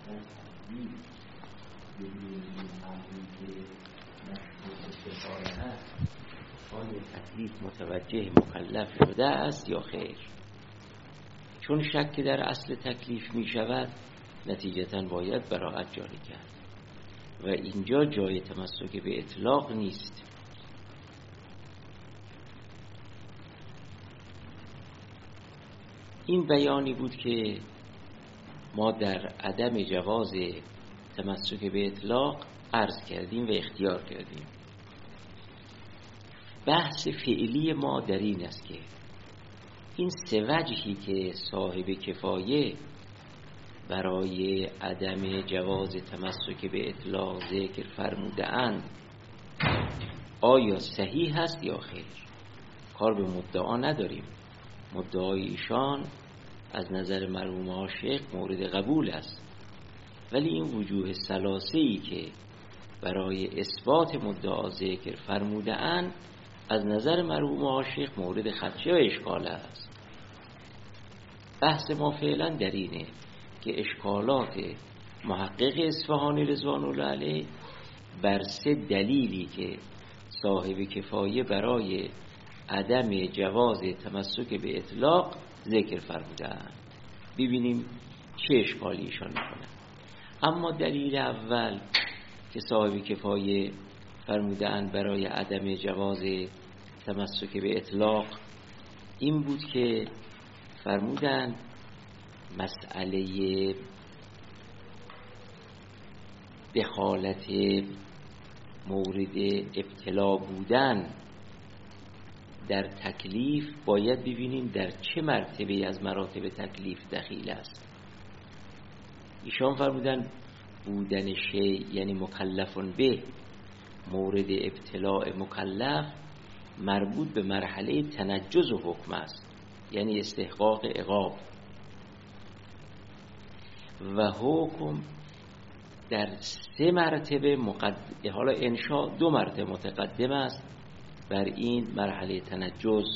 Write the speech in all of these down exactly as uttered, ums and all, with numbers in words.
آیا تکلیف متوجه مکلف شده است یا خیر؟ چون شک در اصل تکلیف می شود نتیجتاً باید براءت جاری کرد و اینجا جای تمسک به اطلاق نیست. این بیانی بود که ما در عدم جواز تمسک به اطلاق عرض کردیم و اختیار کردیم. بحث فعلی ما در این است که این سه وجهی که صاحب کفایه برای عدم جواز تمسک به اطلاق ذکر فرموده اند آیا صحیح هست یا خیر؟ کار به مدعا نداریم. مدعای ایشان از نظر مرحوم عاشق مورد قبول است، ولی این وجوه ثلاثه‌ای که برای اثبات مدعا ذکر فرموده اند از نظر مرحوم عاشق مورد خدشه و اشکال است. بحث ما فعلا در اینه که اشکالات محقق اصفهانی رضوان الله علیه بر سه دلیلی که صاحب کفایه برای عدم جواز تمسک به اطلاق ذکر فرمودند. ببینیم چه اشکالی ایشان میکنند. اما دلیل اول که صاحب کفایه فرمودند برای عدم جواز تمسک به اطلاق این بود که فرمودند مسئله دخالت مورد ابتلا بودن در تکلیف باید ببینیم در چه مرتبه از مراتب تکلیف دخیل است. ایشان فرمودن بودن شیء یعنی مکلفون به مورد ابتلاء مکلف مربوط به مرحله تنجز و حکم است، یعنی استحقاق عقاب، و حکم در سه مرتبه مقدم، حالا انشاء دو مرتبه متقدم است بر این مرحله تنجز،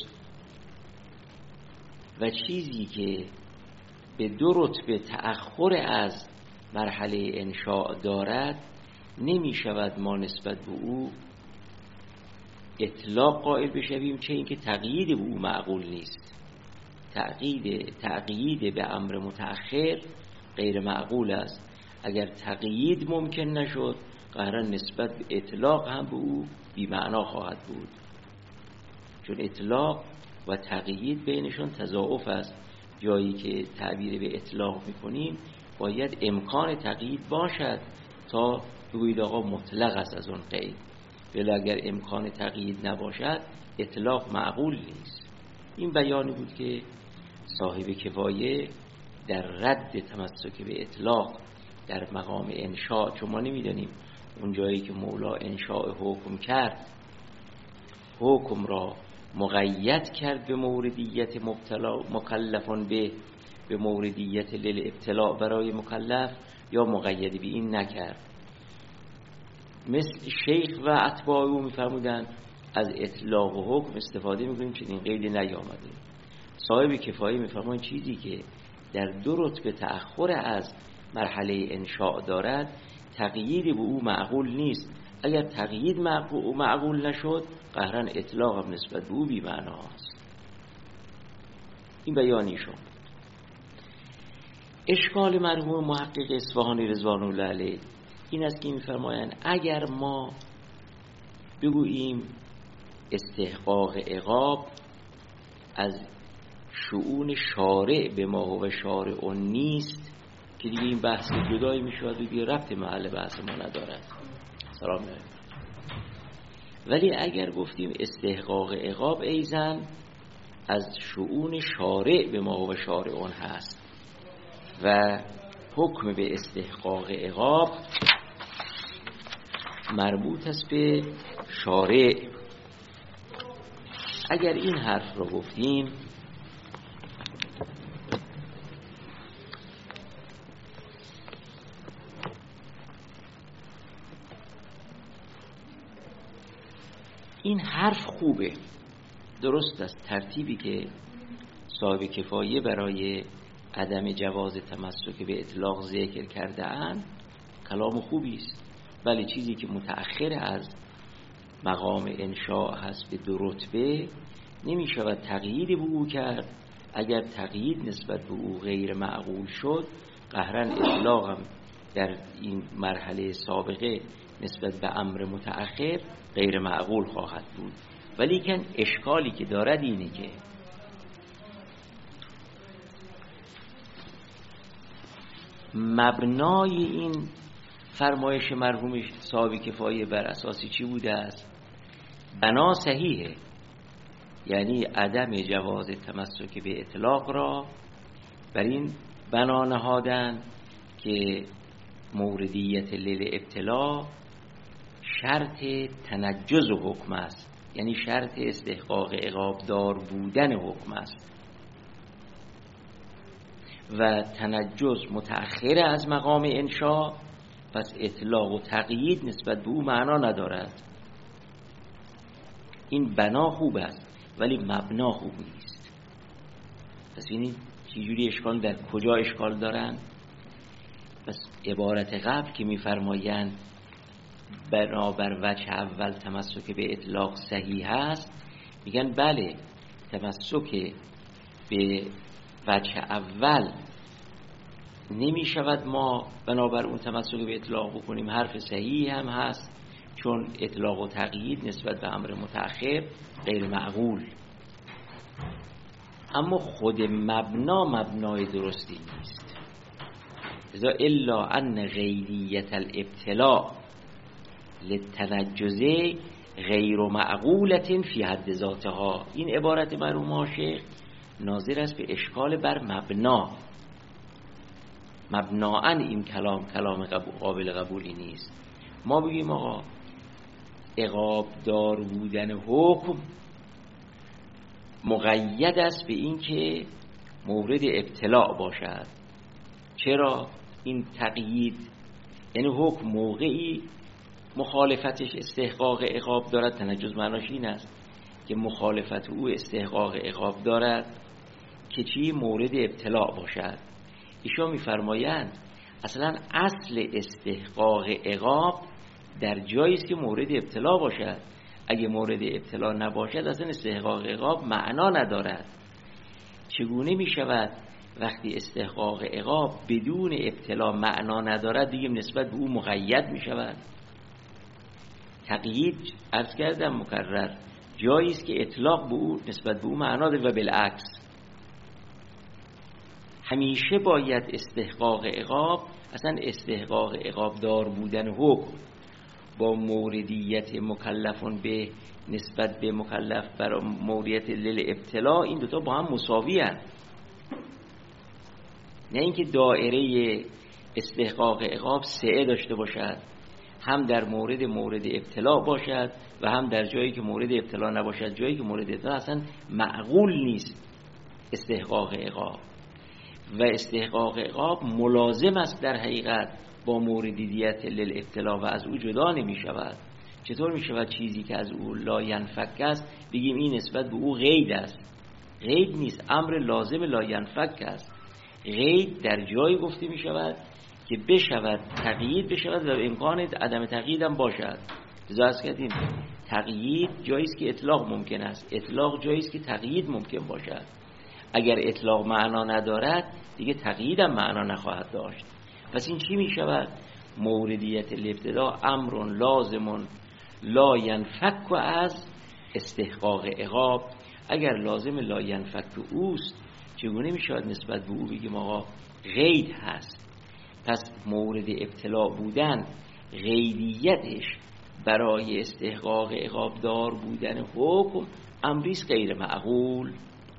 و چیزی که به دو رتبه تأخر از مرحله انشاء دارد نمی شود ما نسبت به او اطلاق قائل بشویم، چه اینکه تقیید به او معقول نیست. تقیید تقیید به امر متأخر غیر معقول است. اگر تقیید ممکن نشد قطعاً نسبت به اطلاق هم به او بی معنا خواهد بود، چون اطلاق و تقیید بینشون تضاعف است. جایی که تعبیر به اطلاق میکنیم باید امکان تقیید باشد تا بگویید آقا مطلق است از اون قید، ولی اگر امکان تقیید نباشد اطلاق معقول نیست. این بیانی بود که صاحب کفایه در رد تمسک به اطلاق در مقام انشاء، چون ما نمیدانیم اون جایی که مولا انشاء حکم کرد حکم را مقید کرد به موردیت مبتلا مکلفان به به موردیت للابتلاء برای مکلف یا مقید به این نکرد. مثل شیخ و اتباع او میفرمودن از اطلاق و حکم استفاده میکنیم چنین قیدی نیامده. صاحب کفایه میفرمان چیزی که در دو رتبه تأخر از مرحله انشاء دارد تقیید به او معقول نیست. اگر تقیید معقول, معقول نشد قهرا اطلاق هم نسبت به او بی معنا است. این بیانی شد. اشکال مرحوم محقق اصفهانی رضوان الله علیه این است که می‌فرمایند اگر ما بگوییم استحقاق عقاب از شؤون شارع به ما و شارع نیست که دیگه این بحث جدایی میشه و دیگه ربط محل بحث ما ندارد. سلام علیکم. ولی اگر گفتیم استحقاق عقاب ایزن از شؤون شارع به ما و شارع هست و حکم به استحقاق عقاب مربوط است به شارع، اگر این حرف رو گفتیم این حرف خوبه، درست است. ترتیبی که صاحب کفایه برای عدم جواز تمسک به اطلاق ذکر کرده اند کلام خوبی است، ولی چیزی که متأخر از مقام انشاء هست به دو رتبه نمی شود تقیید به او کرد. اگر تقیید نسبت به او غیر معقول شد، قهرن اطلاق هم در این مرحله سابقه نسبت به امر متأخر غیر معقول خواهد بود. ولی کن اشکالی که دارد اینه که مبنای این فرمایش مرحوم صاحب کفایه بر اساسی چی بوده است؟ بنا صحیحه، یعنی عدم جواز تمسک به اطلاق را بر این بنا نهادن که موردیت للابتلا شرط تنجز حکم است، یعنی شرط استحقاق عقاب دار بودن حکم است و تنجز متأخر از مقام انشاء، پس اطلاق و تقیید نسبت به او معنا ندارد. این بنا خوب است ولی مبنا خوب نیست. پس ببینید چجوری اشکال، در کجا اشکال دارن. پس عبارت قبل که میفرمایند بنابر وجه اول تمسک به اطلاق صحیح است، میگن بله تمسک به وجه اول نمی شود ما بنابر اون تمسک به اطلاق بکنیم، حرف صحیح هم هست، چون اطلاق و تقیید نسبت به امر متأخر غیر معقول. اما خود مبنا مبنای درستی نیست. لذا الا ان غیریت الابتلاء للتنجز غیر معقولة فی حد ذاتها. این عبارت مرحوم شیخ ناظر است به اشکال بر مبنا. مبناً این کلام کلام قابل قبولی نیست. ما بگیم آقا عقاب دار بودن حکم مقید است به این که مورد ابتلاع باشد. چرا این تقیید؟ یعنی حکم موقعی مخالفتش استحقاق عقاب دارد. تنجز معناش این است که مخالفت او استحقاق عقاب دارد که چی؟ مورد ابتلاع باشد. ایشان میفرمایند اصلا اصل استحقاق عقاب در جایی است که مورد ابتلا باشد. اگه مورد ابتلا نباشد اصلا استحقاق عقاب معنا ندارد. چگونه می شود وقتی استحقاق عقاب بدون ابتلا معنا ندارد دیگه نسبت به او مقید می شود؟ تقیید عرض کردم مکرر جایی است که اطلاق به او نسبت به او معنا داره و بالعکس. همیشه باید استحقاق عقاب، اصلا استحقاق عقاب دار بودن حکم با موردیت مکلفون به نسبت به مکلف بر موردیت للابتلا، این دوتا با هم مساوی هستند. نه اینکه دائره استحقاق عقاب سعه داشته باشد، هم در مورد مورد ابتلا باشد و هم در جایی که مورد ابتلا نباشد. جایی که مورد ابتلا اصلا معقول نیست استحقاق عقاب، و استحقاق عقاب ملازم است در حقیقت با موردیت للابتلا و از او جدا نمی شود. چطور می شود چیزی که از او لا ینفک است بگیم این نسبت به او قید است؟ قید نیست، امر لازم لا ینفک است. قید در جایی گفته می شود که بشود تقیید بشود و امکان عدم تقیید هم باشد. لذا کردیم تقیید جایی است که اطلاق ممکن است، اطلاق جایی است که تقیید ممکن باشد. اگر اطلاق معنا ندارد دیگه تقیید هم معنا نخواهد داشت. پس این چی می شود؟ موردیت الابتدا امر لازم لا ینفک از استحقاق عقاب. اگر لازم لا ینفک اوست چگونه می شود نسبت به او بگیم آقا قید هست؟ پس مورد ابتلا بودن قیدیتش برای استحقاق عقاب دار بودن حکم امریست غیر معقول.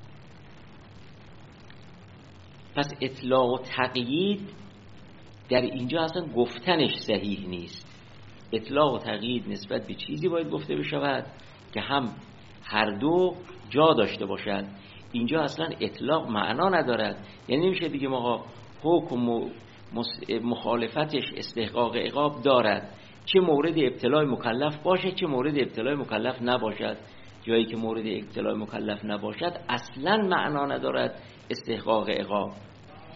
پس اطلاق و تقیید در اینجا اصلا گفتنش صحیح نیست. اطلاق و تقیید نسبت به چیزی باید گفته بشود که هم هر دو جا داشته باشد. اینجا اصلا اطلاق معنا ندارد. یعنی نمیشه دیگه ما حکم مخالفتش استحقاق عقاب دارد، چه مورد ابتلای مکلف باشه چه مورد ابتلای مکلف نباشد. جایی که مورد ابتلای مکلف نباشد اصلا معنا ندارد استحقاق عقاب.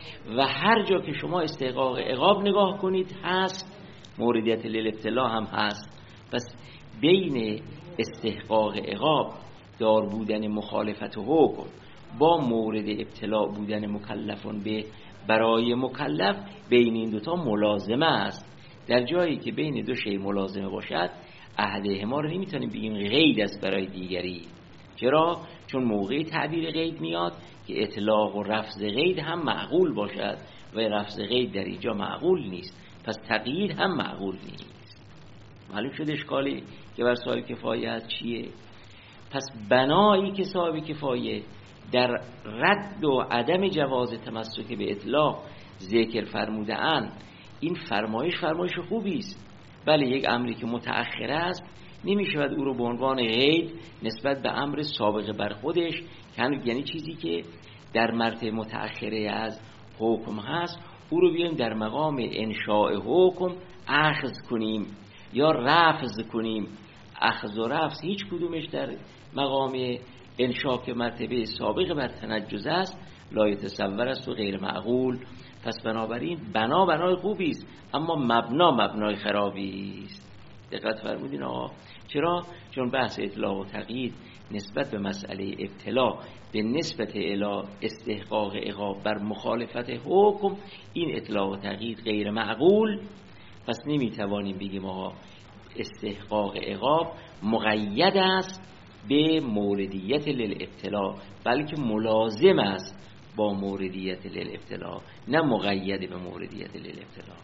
و هر جا که شما استحقاق عقاب نگاه کنید هست، موردیت للابتلا هم هست. پس بین استحقاق عقاب دار بودن مخالفت حکم با مورد ابتلا بودن مکلفون به برای مکلف، بین این دوتا ملازمه است. در جایی که بین دو شی ملازمه باشد احدهما رو نمیتونیم بگیم قید است برای دیگری. چرا؟ چون موقع تعبیر قید میاد که اطلاق و رفض قید هم معقول باشد و رفض قید در اینجا معقول نیست، پس تقیید هم معقول نیست. معلوم شد اشکالی که بر صاحب کفایه هست چیه؟ پس بنایی که صاحب کفایه در رد و عدم جواز تمسک به اطلاق ذکر فرموده اند، این فرمایش فرمایش خوبی است. بله، یک امری که متأخر است نمیشود او رو به عنوان قید نسبت به امر سابقه بر خودش، یعنی چیزی که در مرتبه متأخره از حکم هست، او رو بیایم در مقام انشاء حکم اخذ کنیم یا رفض کنیم. اخذ و رفض هیچ کدومش در مقام انشاء که مرتبه سابقه بر تنجز است لا یتصور است و غیر معقول. پس بنابراین بنا بنای خوبی است، اما مبنا مبنای خرابی است. دقت فرمودین آقا؟ چرا؟ چون بحث اطلاق و تقیید نسبت به مسئله ابتلا به نسبت الی استحقاق عقاب بر مخالفت حکم، این اطلاق و تقیید غیر معقول. پس نمیتوانیم بگیم آقا استحقاق عقاب مقید است به موردیت للابتلا، بلکه ملازم است با موردیت للابتلا، نه مقید به موردیت للابتلا.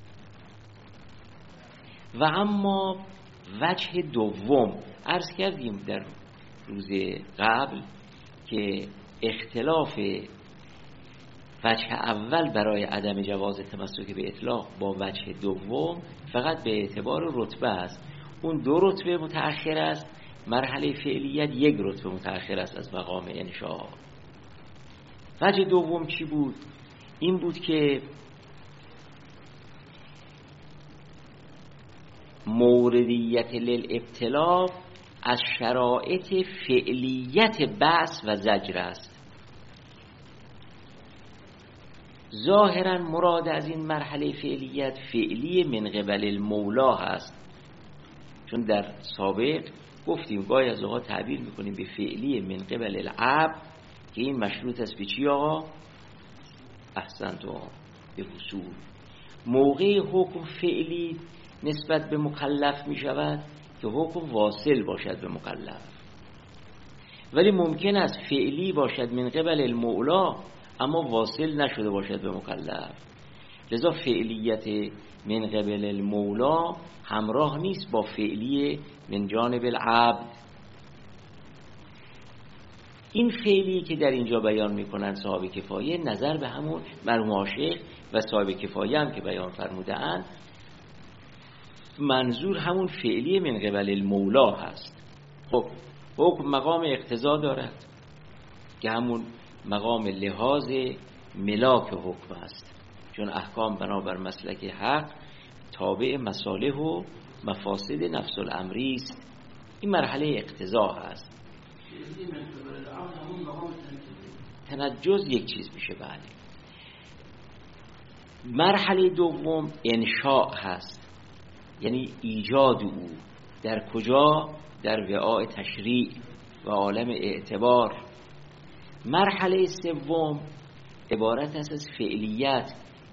و اما وجه دوم عرض کردیم در روز قبل که اختلاف وجه اول برای عدم جواز تمسک به اطلاق با وجه دوم فقط به اعتبار رتبه است. اون دو رتبه متأخر است، مرحله فعلیت یک رتبه متأخر است از مقام انشاء. وجه دوم چی بود؟ این بود که موردیت للابتلا از شرایط فعلیت بعث و زجر است. ظاهرا مراد از این مرحله فعلیت فعلی من قبل المولا هست، چون در سابق گفتیم گاهی از اوقات تعبیر میکنیم به فعلی من قبل العبد که این مشروط است به چی آقا؟ احسنتم، به وصول. موقع حکم فعلی نسبت به مکلف می شود که حکم واصل باشد به مکلف، ولی ممکن است فعلی باشد من قبل المولا اما واصل نشده باشد به مکلف. لذا فعلیت من قبل المولا همراه نیست با فعلی من جانب العبد. این فعلی که در اینجا بیان میکنن صاحب کفایه نظر به همون مرحوم عاشق و صاحب کفایه هم که بیان فرموده اند، منظور همون فعلی من قبل المولا هست. خب حکم مقام اقتضا دارد که همون مقام لحاظ ملاک حکم است، چون احکام بنابر مسلک حق تابع مصالح و مفاسد نفس الامری است. این مرحله اقتضا هست. تنجز یک چیز میشه. بله. مرحله دوم انشاء هست، یعنی ایجاد او. در کجا؟ در وعاء تشریع و عالم اعتبار. مرحله سوم عبارت است از فعلیت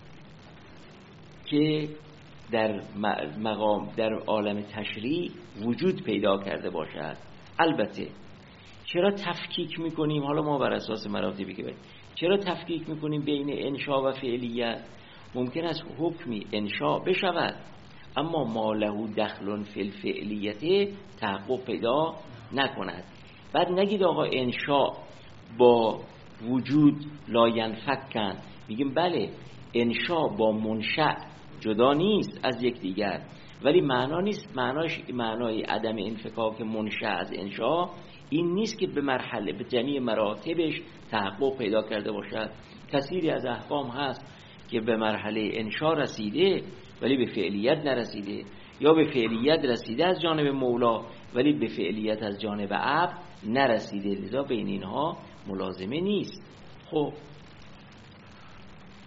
که در مقام در عالم تشریع وجود پیدا کرده باشد. البته چرا تفکیک میکنیم؟ حالا ما بر اساس مراتبی که بریم چرا تفکیک میکنیم بین انشاء و فعلیت؟ ممکن است حکمی انشاء بشود اما ما له دخل فی الفعلیت تحقق پیدا نکند. بعد نگید آقا انشاء با وجود لا ینفکن. میگیم بله انشاء با منشأ جدا نیست از یک دیگر، ولی معنا نیست، معناش معنای عدم انفکاک منشأ از انشاء این نیست که به مرحله به جميع مراتبش تحقق پیدا کرده باشد. کثیری از احکام هست که به مرحله انشاء رسیده ولی به فعلیت نرسیده، یا به فعلیت رسیده از جانب مولا ولی به فعلیت از جانب عبد نرسیده. لذا بین اینها ملازمه نیست. خب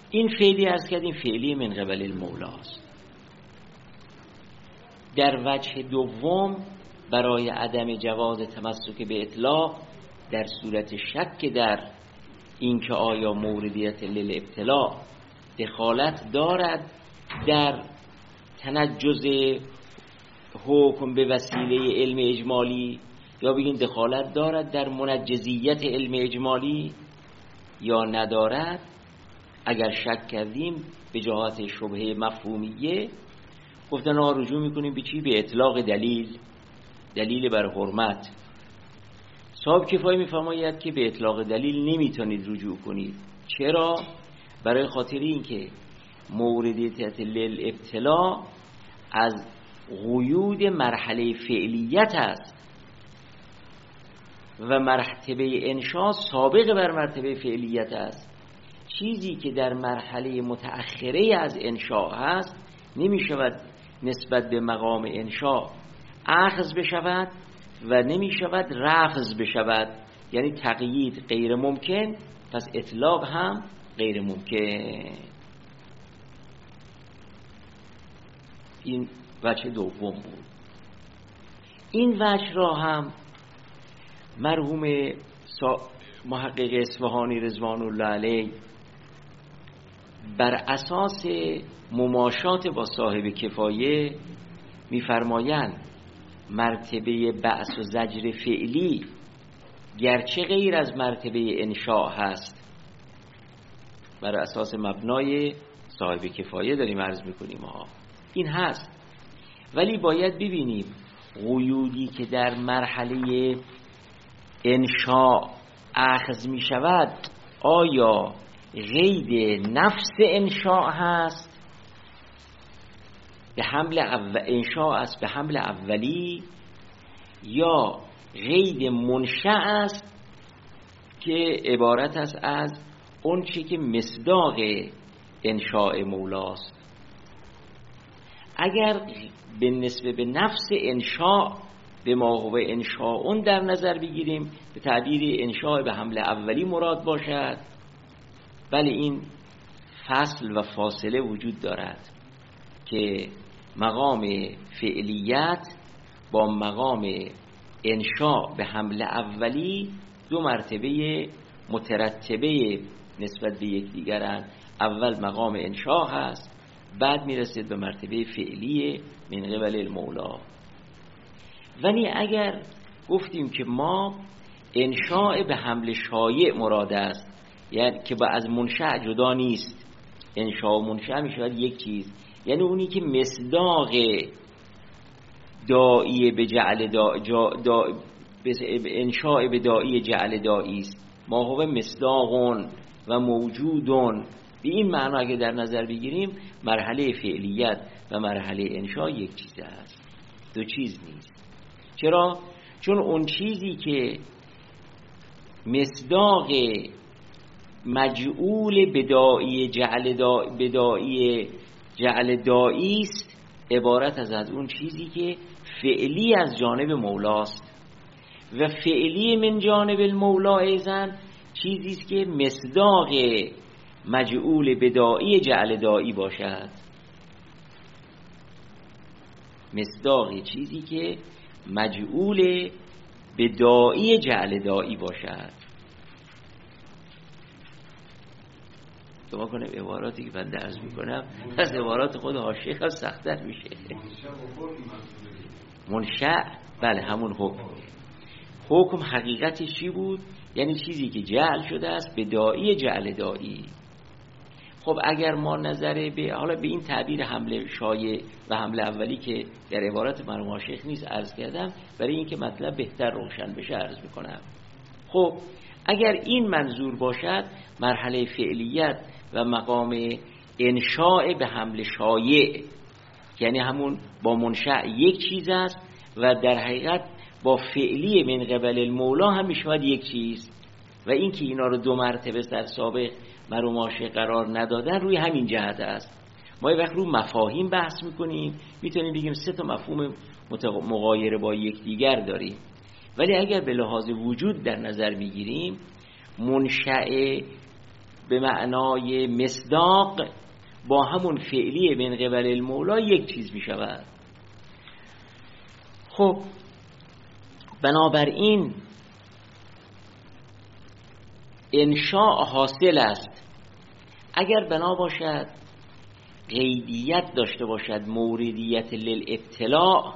این فعلی عرض کردیم فعلی من قبل المولاست. در وجه دوم برای عدم جواز تمسک به اطلاق در صورت شک در اینکه آیا موردیت للابتلاء دخالت دارد در تنجز حکم به وسیله علم اجمالی، یا بگیم دخالت دارد در منجزیت علم اجمالی یا ندارد. اگر شک کردیم به جهات شبهه مفهومیه، گفتن آن رجوع میکنیم به چی؟ به اطلاق دلیل، دلیل بر حرمت. صاحب کفایه میفرماید که به اطلاق دلیل نمیتونید رجوع کنید. چرا؟ برای خاطر اینکه موردیت للابتلاء از قیود مرحله فعلیت است و مرتبه انشاء سابق بر مرتبه فعلیت است. چیزی که در مرحله متأخره از انشاء هست نمی شود نسبت به مقام انشاء اخذ بشود و نمی شود رفض بشود، یعنی تقیید غیر ممکن، پس اطلاق هم غیر ممکن. این وجه دوم بود. این وجه را هم مرحوم محقق اصفهانی رضوان الله علیه بر اساس مماشات با صاحب کفایه می‌فرمایند مرتبه بعث و زجر فعلی گرچه غیر از مرتبه انشاء هست، بر اساس مبنای صاحب کفایه داریم عرض می‌کنیم ها، این هست، ولی باید ببینیم قیودی که در مرحله انشاء اخذ می شود آیا قید نفس انشاء هست به حمل اول انشاء است به حمل اولی، یا قید منشأ است که عبارت است از اون چی که مصداق انشاء مولاست. اگر به نسبت به نفس انشاء به ما هو انشاء در نظر بگیریم، به تعبیر انشاء به حمل اولی مراد باشد، بله این فصل و فاصله وجود دارد که مقام فعلیت با مقام انشاء به حمل اولی دو مرتبه مترتبه نسبت به یکدیگرند. اول مقام انشاء هست، بعد میرسید به مرتبه فعلی من قبل المولا. ولی اگر گفتیم که ما انشاء به حمل شایع مراد است، یعنی که با از منشأ جدا نیست، انشاء و منشأ میشود یک چیز، یعنی اونی که مصداق داعی به جعل دا جا دا انشاء به داعی جعل داعی است، ما هو مصداقون و موجودون. به این معنا اگه در نظر بگیریم مرحله فعلیت و مرحله انشاء یک چیز است، دو چیز نیست. چرا؟ چون اون چیزی که مصداق مجعول بداعی جعل دا بداعی جعل داعی است عبارت از از اون چیزی که فعلی از جانب مولاست، و فعلی من جانب المولا ایزن چیزی است که مصداق مجعول بداعی جعل داعی باشد، مصداق چیزی که مجعول بداعی جعل داعی باشد. تو ما کنم عباراتی که بنده عرض میکنم از عبارات خود حاشیه خیلی سخت‌تر میشه. منشأ بله همون حکم. حکم حقیقتش چی بود؟ یعنی چیزی که جعل شده است به داعی جعل داعی. خب اگر ما نظر به حالا به این تعبیر حمله شایع و حمله اولی که در عبارت مرحوم شیخ نیست عرض کردم، برای اینکه مطلب بهتر روشن بشه عرض میکنم. خب اگر این منظور باشد، مرحله فعلیت و مقام انشاء به حمل شایع یعنی همون با منشأ یک چیز است و در حقیقت با فعلی من قبل المولا هم میشود یک چیز، و این که اینا رو دو مرتبه در سابق مرحوم شیخ قرار ندادن روی همین جهت است. ما یه وقت رو مفاهیم بحث میکنیم میتونیم بگیم سه تا مفهوم مغایر با یکدیگر داریم، ولی اگر به لحاظ وجود در نظر میگیریم منشأ به معنای مصداق با همون فعلی من قبل المولا یک چیز می شود. خب بنابراین انشاء حاصل است اگر بنا باشد قیدیت داشته باشد، موردیت للابتلاء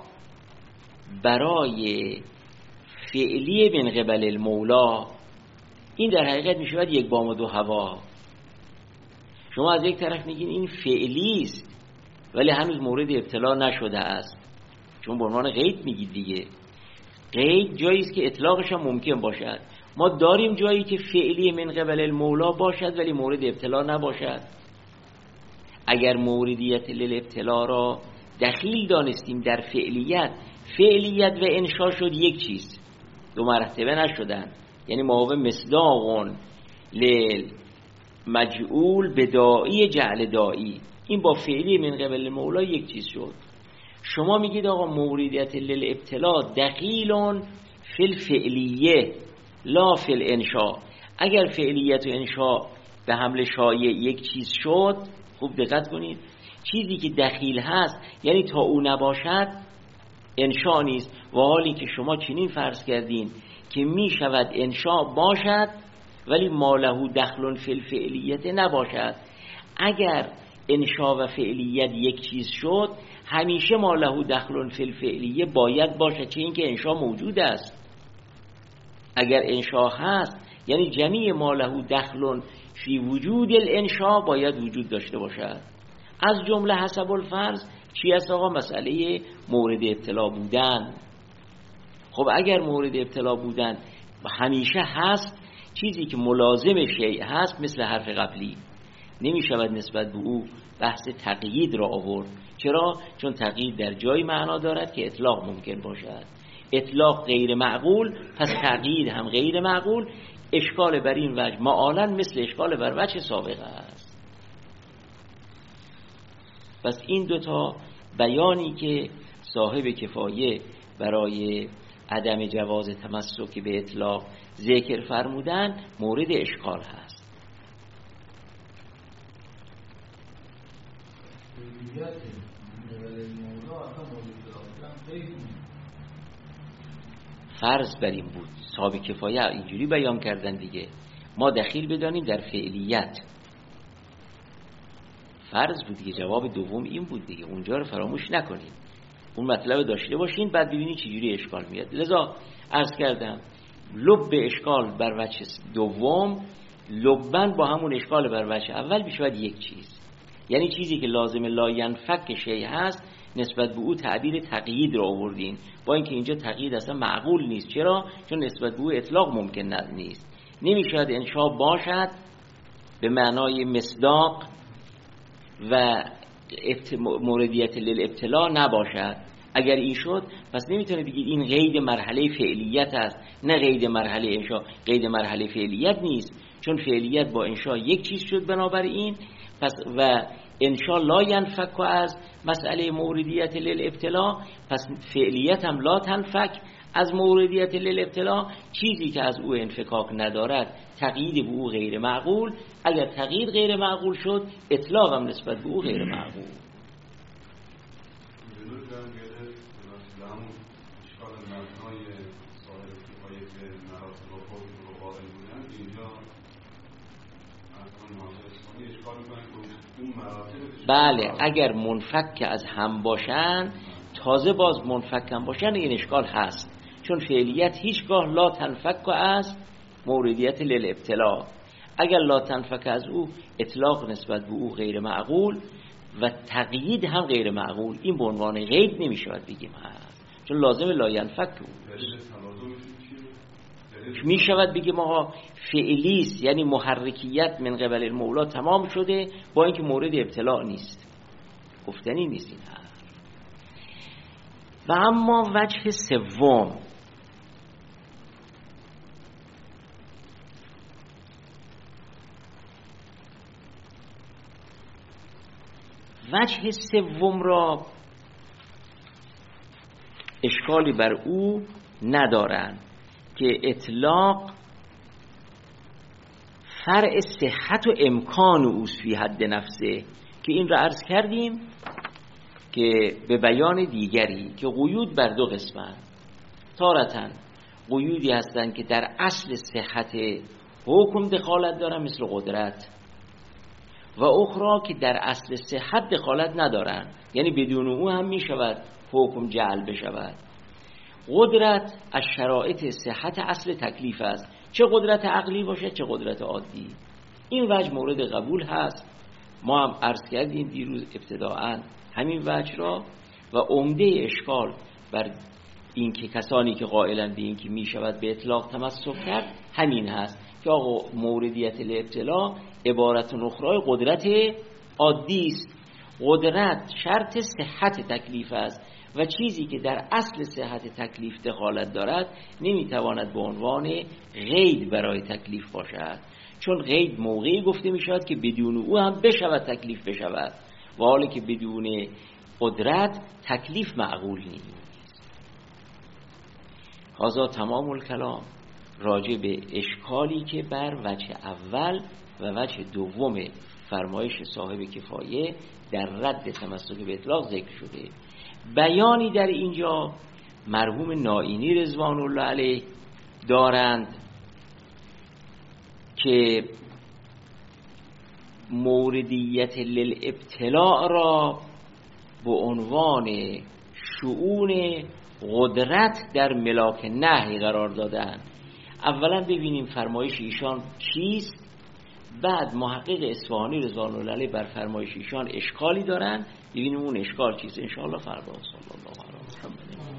برای فعلی من قبل المولا. این در حقیقت می شود یک بام و دو هوا. شما از یک طرف میگین این فعلی است ولی هنوز مورد ابتلا نشده است، چون به عنوان قید میگید دیگه. قید جایی است که اطلاقش هم ممکن باشد. ما داریم جایی که فعلی من قبل المولا باشد ولی مورد ابتلا نباشد. اگر موردیت للابتلا را دخیل دانستیم در فعلیت، فعلیت و انشا شد یک چیز، دو مرتبه نشدن. یعنی ما هو مصداق للمجعول بدائی جعل دائی، این با فعلی من قبل مولا یک چیز شد. شما میگید آقا موردیت للابتلا دخیل فی الفعلیه لا فی الانشاء. اگر فعلیت و انشاء به حمل شایع یک چیز شد، خوب دقت کنید، چیزی که دخیل هست یعنی تا او نباشد انشاء نیست. و حالی که شما چنین فرض کردین که می شود انشاء باشد ولی ما له دخل فی الفعلیت نباشد. اگر انشاء و فعلیت یک چیز شد همیشه ما له دخل فی الفعلیه باید باشد، چه این که انشاء موجود است. اگر انشاء هست یعنی جمیع ما له دخل فی وجود الانشاء باید وجود داشته باشد. از جمله حسب الفرض چی است آقا؟ مسئله مورد ابتلا بودن. خب اگر مورد ابتلا بودن همیشه هست، چیزی که ملازم شیء هست مثل حرف قبلی نمی شود نسبت به او بحث تقیید را آورد. چرا؟ چون تقیید در جای معنا دارد که اطلاق ممکن باشد. اطلاق غیر معقول، پس تقیید هم غیر معقول. اشکال بر این وجه معالاً مثل اشکال بر وجه سابقه است. پس این دوتا بیانی که صاحب کفایه برای عدم جواز تمسک به اطلاق ذکر فرمودن مورد اشکال هست. فرض بر این بود، صاحب کفایه اینجوری بیان کردن دیگه، ما دخیل بدانیم در فعلیت. فرض بود دیگه، جواب دوم این بود دیگه، اونجا رو فراموش نکنید، اون مطلب داشته باشین بعد ببینید چجوری اشکال میاد. لذا عرض کردم لب اشکال بر وجه دوم لبن با همون اشکال بر وجه اول میشود یک چیز. یعنی چیزی که لازم لا ینفک شیء هست نسبت به او تعبیر تقیید را آوردین، با اینکه اینجا تقیید اصلا معقول نیست. چرا؟ چون نسبت به او اطلاق ممکن نیست. نمیشود انشاء باشد به معنای مصداق و موردیت للابتلا نباشد. اگر این شد پس نمیتونه بگید این قید مرحله فعلیت است، نه قید مرحله انشاء. قید مرحله فعلیت نیست، چون فعلیت با انشاء یک چیز شد. بنابراین پس و انشاء لا ینفک از مسئله موردیت للابتلا، پس فعلیت هم لا تنفک از موردیت للابتلا. چیزی که از او انفکاک ندارد تقیید به او غیر معقول. اگر تقیید غیر معقول شد اطلاق هم نسبت به او غیر معقول. بله اگر منفک از هم باشن، تازه باز منفک هم باشن، این اشکال هست، چون فعلیت هیچگاه لا تنفک از موردیت للابتلا. اگر لا تنفک از او اطلاق نسبت به او غیر معقول و تقیید هم غیر معقول، این به عنوان قید نمیشود بگیم هست، چون لازم لا ینفک می شود بگیم آقا فعلیست، یعنی محرکیت من قبل المولا تمام شده با اینکه مورد ابتلاع نیست. گفتنی نیست این حرف. و اما وجه سوم، وجه سوم را اشکالی بر او ندارند که اطلاق فرع صحت و امکان اوست فی حد نفسه که این را عرض کردیم که به بیان دیگری که قیود بر دو قسمن. تارتن قیودی هستند که در اصل صحت حکم دخالت دارن مثل قدرت، و اخرى که در اصل صحت دخالت ندارن، یعنی بدون او هم می شود حکم جعل بشود. قدرت از شرایط صحت اصل تکلیف است، چه قدرت عقلی باشه چه قدرت عادی. این وجه مورد قبول هست. ما هم عرض کردیم دیروز ابتداعاً همین وجه را، و عمده اشکال بر این که کسانی که قائلند به این که می شود به اطلاق تمسک کرد همین هست که آقا موردیت الابتلاء عبارت اخرى قدرت عادی است. قدرت شرط صحت تکلیف است و چیزی که در اصل صحت تکلیف دخالت دارد نمیتواند به عنوان قید برای تکلیف باشد، چون قید موقعی گفته می شود که بدون او هم بشود تکلیف بشود، و حالی که بدون قدرت تکلیف معقول نیست. هذا تمام الکلام راجع به اشکالی که بر وجه اول و وجه دوم فرمایش صاحب کفایه در رد تمسک به اطلاق ذکر شده. بیانی در اینجا مرحوم نائینی رضوان الله علیه دارند که موردیت للابتلاء را به عنوان شؤون قدرت در ملاک نهی قرار دادن. اولا ببینیم فرمایش ایشان چیست، بعد محقق اصفهانی رضوان الله علیه بر فرمایش ایشان اشکالی دارن، ببینیم اون اشکال چیست. ان شاء الله فردا. صلی الله علیه و سلم.